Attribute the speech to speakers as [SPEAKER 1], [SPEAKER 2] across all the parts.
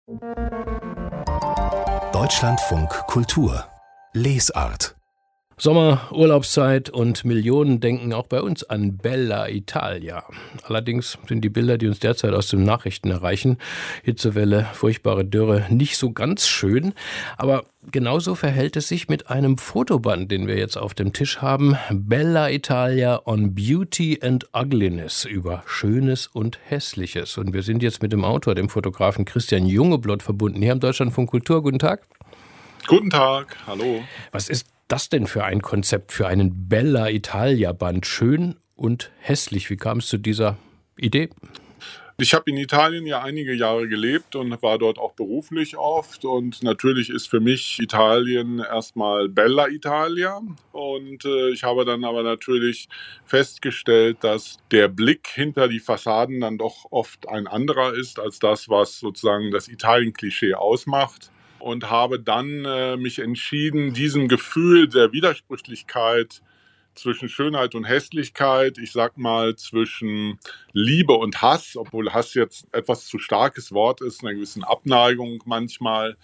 [SPEAKER 1] Deutschlandfunk Kultur Lesart.
[SPEAKER 2] Sommer, Urlaubszeit und Millionen denken auch bei uns an Bella Italia. Allerdings sind die Bilder, die uns derzeit aus den Nachrichten erreichen, Hitzewelle, furchtbare Dürre, nicht so ganz schön. Aber genauso verhält es sich mit einem Fotoband, den wir jetzt auf dem Tisch haben. Bella Italia on Beauty and Ugliness, über Schönes und Hässliches. Und wir sind jetzt mit dem Autor, dem Fotografen Christian Jungeblot, verbunden. Hier am Deutschlandfunk Kultur. Guten Tag.
[SPEAKER 3] Guten Tag, hallo.
[SPEAKER 2] Was ist das denn für ein Konzept für einen Bella Italia Band? Schön und hässlich. Wie kam es zu dieser Idee?
[SPEAKER 3] Ich habe in Italien ja einige Jahre gelebt und war dort auch beruflich oft. Und natürlich ist für mich Italien erstmal Bella Italia. Und ich habe dann aber natürlich festgestellt, dass der Blick hinter die Fassaden dann doch oft ein anderer ist als das, was sozusagen das Italien-Klischee ausmacht. Und habe dann mich entschieden, diesem Gefühl der Widersprüchlichkeit zwischen Schönheit und Hässlichkeit, ich sag mal zwischen Liebe und Hass, obwohl Hass jetzt etwas zu starkes Wort ist, einer gewissen Abneigung manchmal,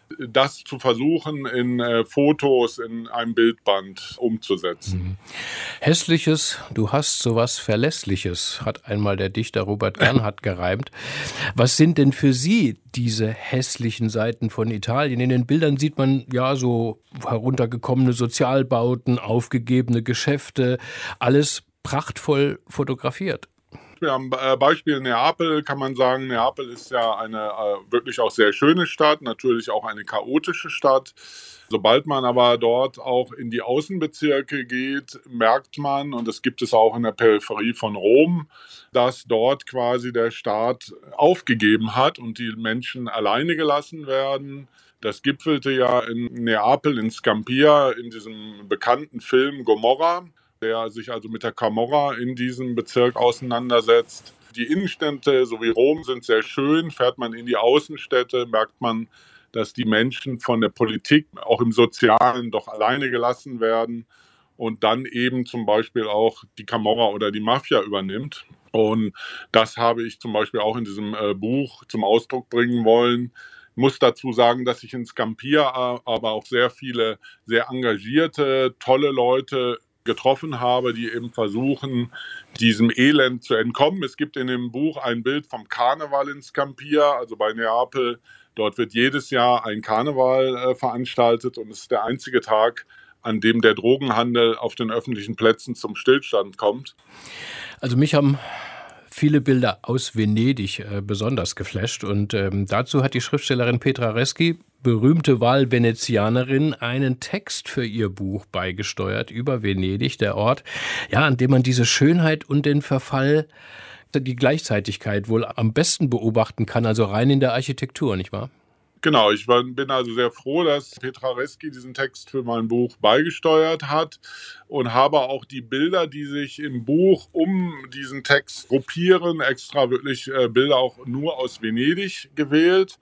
[SPEAKER 3] das zu versuchen in Fotos, in einem Bildband umzusetzen.
[SPEAKER 2] Hässliches, du hast sowas Verlässliches, hat einmal der Dichter Robert Gernhardt gereimt. Was sind denn für Sie diese hässlichen Seiten von Italien? In den Bildern sieht man ja so heruntergekommene Sozialbauten, aufgegebene Geschäfte, alles prachtvoll fotografiert.
[SPEAKER 3] Am Beispiel Neapel kann man sagen, Neapel ist ja eine wirklich auch sehr schöne Stadt, natürlich auch eine chaotische Stadt. Sobald man aber dort auch in die Außenbezirke geht, merkt man, und das gibt es auch in der Peripherie von Rom, dass dort quasi der Staat aufgegeben hat und die Menschen alleine gelassen werden. Das gipfelte ja in Neapel, in Scampia, in diesem bekannten Film Gomorra, der sich also mit der Camorra in diesem Bezirk auseinandersetzt. Die Innenstädte, so wie Rom, sind sehr schön. Fährt man in die Außenstädte, merkt man, dass die Menschen von der Politik, auch im Sozialen, doch alleine gelassen werden und dann eben zum Beispiel auch die Camorra oder die Mafia übernimmt. Und das habe ich zum Beispiel auch in diesem Buch zum Ausdruck bringen wollen. Ich muss dazu sagen, dass ich in Scampia aber auch sehr viele sehr engagierte, tolle Leute getroffen habe, die eben versuchen, diesem Elend zu entkommen. Es gibt in dem Buch ein Bild vom Karneval in Scampia, also bei Neapel. Dort wird jedes Jahr ein Karneval veranstaltet und es ist der einzige Tag, an dem der Drogenhandel auf den öffentlichen Plätzen zum Stillstand kommt.
[SPEAKER 2] Also mich haben viele Bilder aus Venedig besonders geflasht und dazu hat die Schriftstellerin Petra Reschi, berühmte Wahlvenezianerin, einen Text für ihr Buch beigesteuert über Venedig, der Ort, ja, an dem man diese Schönheit und den Verfall, die Gleichzeitigkeit wohl am besten beobachten kann, also rein in der Architektur, nicht wahr?
[SPEAKER 3] Genau, ich bin also sehr froh, dass Petra Reschi diesen Text für mein Buch beigesteuert hat und habe auch die Bilder, die sich im Buch um diesen Text gruppieren, extra wirklich Bilder auch nur aus Venedig gewählt.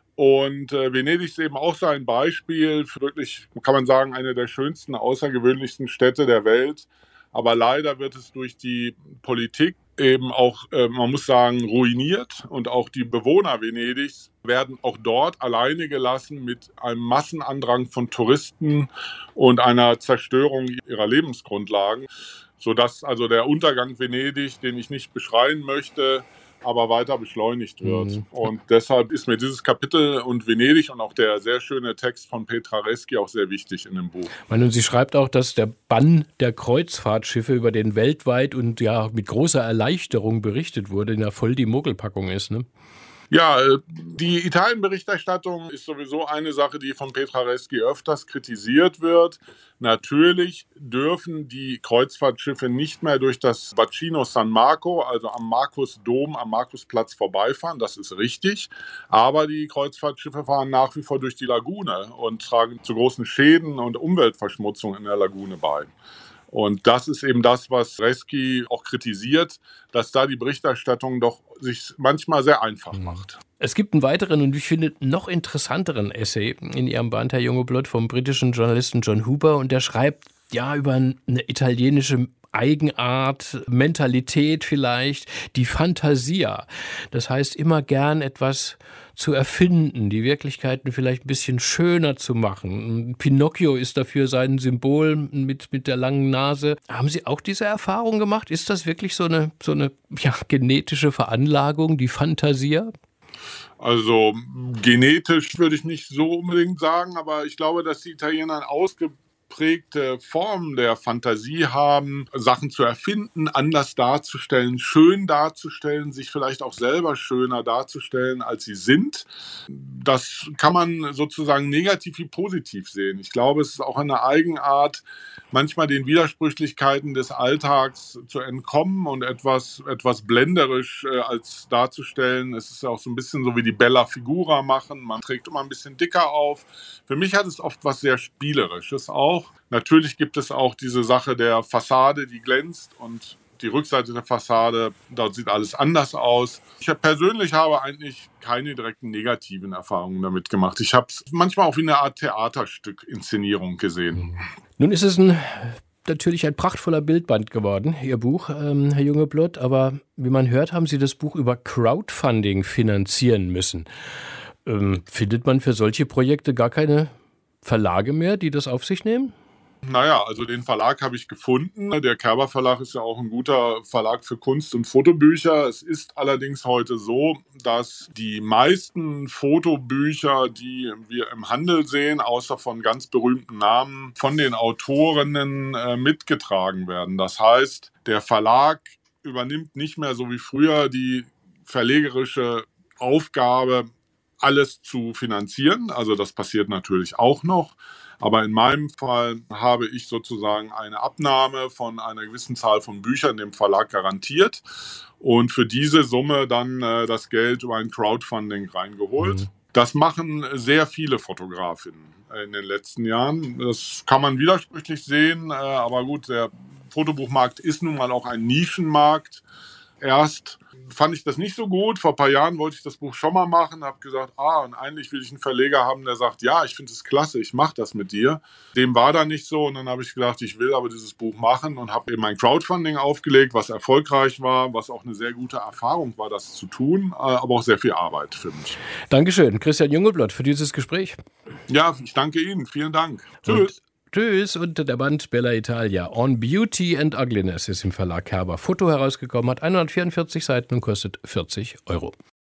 [SPEAKER 3] Und Venedig ist eben auch so ein Beispiel für wirklich, kann man sagen, eine der schönsten, außergewöhnlichsten Städte der Welt. Aber leider wird es durch die Politik eben auch, man muss sagen, ruiniert. Und auch die Bewohner Venedigs werden auch dort alleine gelassen mit einem Massenandrang von Touristen und einer Zerstörung ihrer Lebensgrundlagen. Sodass also der Untergang Venedig, den ich nicht beschreien möchte, aber weiter beschleunigt wird. Und deshalb ist mir dieses Kapitel und Venedig und auch der sehr schöne Text von Petra Reschi auch sehr wichtig in dem Buch.
[SPEAKER 2] Und sie schreibt auch, dass der Bann der Kreuzfahrtschiffe, über den weltweit und ja mit großer Erleichterung berichtet wurde, ja voll die Mogelpackung ist, ne?
[SPEAKER 3] Ja, die Italien-Berichterstattung ist sowieso eine Sache, die von Petra Reschi öfters kritisiert wird. Natürlich dürfen die Kreuzfahrtschiffe nicht mehr durch das Bacino San Marco, also am Markusdom, am Markusplatz vorbeifahren. Das ist richtig. Aber die Kreuzfahrtschiffe fahren nach wie vor durch die Lagune und tragen zu großen Schäden und Umweltverschmutzung in der Lagune bei. Und das ist eben das, was Reschi auch kritisiert, dass da die Berichterstattung doch sich manchmal sehr einfach macht.
[SPEAKER 2] Es gibt einen weiteren und ich finde noch interessanteren Essay in Ihrem Band, Herr Jungeblot, vom britischen Journalisten John Huber. Und der schreibt ja über eine italienische Eigenart, Mentalität vielleicht, die Fantasia. Das heißt, immer gern etwas zu erfinden, die Wirklichkeiten vielleicht ein bisschen schöner zu machen. Pinocchio ist dafür sein Symbol mit der langen Nase. Haben Sie auch diese Erfahrung gemacht? Ist das wirklich so eine genetische Veranlagung, die Fantasia?
[SPEAKER 3] Also genetisch würde ich nicht so unbedingt sagen, aber ich glaube, dass die Italiener eine ausgeprägte Form der Fantasie haben, Sachen zu erfinden, anders darzustellen, schön darzustellen, sich vielleicht auch selber schöner darzustellen, als sie sind. Das kann man sozusagen negativ wie positiv sehen. Ich glaube, es ist auch eine Eigenart, manchmal den Widersprüchlichkeiten des Alltags zu entkommen und etwas blenderisch als darzustellen. Es ist auch so ein bisschen so wie die Bella Figura machen. Man trägt immer ein bisschen dicker auf. Für mich hat es oft was sehr Spielerisches auch. Natürlich gibt es auch diese Sache der Fassade, die glänzt, und die Rückseite der Fassade, dort sieht alles anders aus. Ich persönlich habe eigentlich keine direkten negativen Erfahrungen damit gemacht. Ich habe es manchmal auch wie eine Art Theaterstück-Inszenierung gesehen.
[SPEAKER 2] Nun ist es natürlich ein prachtvoller Bildband geworden, Ihr Buch, Herr Jungeblodt. Aber wie man hört, haben Sie das Buch über Crowdfunding finanzieren müssen. Findet man für solche Projekte gar keine Verlage mehr, die das auf sich nehmen?
[SPEAKER 3] Naja, also den Verlag habe ich gefunden. Der Kerber Verlag ist ja auch ein guter Verlag für Kunst- und Fotobücher. Es ist allerdings heute so, dass die meisten Fotobücher, die wir im Handel sehen, außer von ganz berühmten Namen, von den Autorinnen mitgetragen werden. Das heißt, der Verlag übernimmt nicht mehr so wie früher die verlegerische Aufgabe, alles zu finanzieren. Also das passiert natürlich auch noch. Aber in meinem Fall habe ich sozusagen eine Abnahme von einer gewissen Zahl von Büchern dem Verlag garantiert und für diese Summe dann das Geld über ein Crowdfunding reingeholt. Das machen sehr viele Fotografinnen in den letzten Jahren. Das kann man widersprüchlich sehen, aber gut, der Fotobuchmarkt ist nun mal auch ein Nischenmarkt. Erst fand ich das nicht so gut. Vor ein paar Jahren wollte ich das Buch schon mal machen, habe gesagt, und eigentlich will ich einen Verleger haben, der sagt, ja, ich finde es klasse, ich mache das mit dir. Dem war da nicht so und dann habe ich gedacht, ich will aber dieses Buch machen und habe eben ein Crowdfunding aufgelegt, was erfolgreich war, was auch eine sehr gute Erfahrung war, das zu tun, aber auch sehr viel Arbeit für mich.
[SPEAKER 2] Dankeschön, Christian Jungeblodt, für dieses Gespräch.
[SPEAKER 3] Ja, ich danke Ihnen. Vielen Dank. Tschüss.
[SPEAKER 2] Tschüss, und der Band Bella Italia On Beauty and Ugliness ist im Verlag Kerber Foto herausgekommen, hat 144 Seiten und kostet 40 €.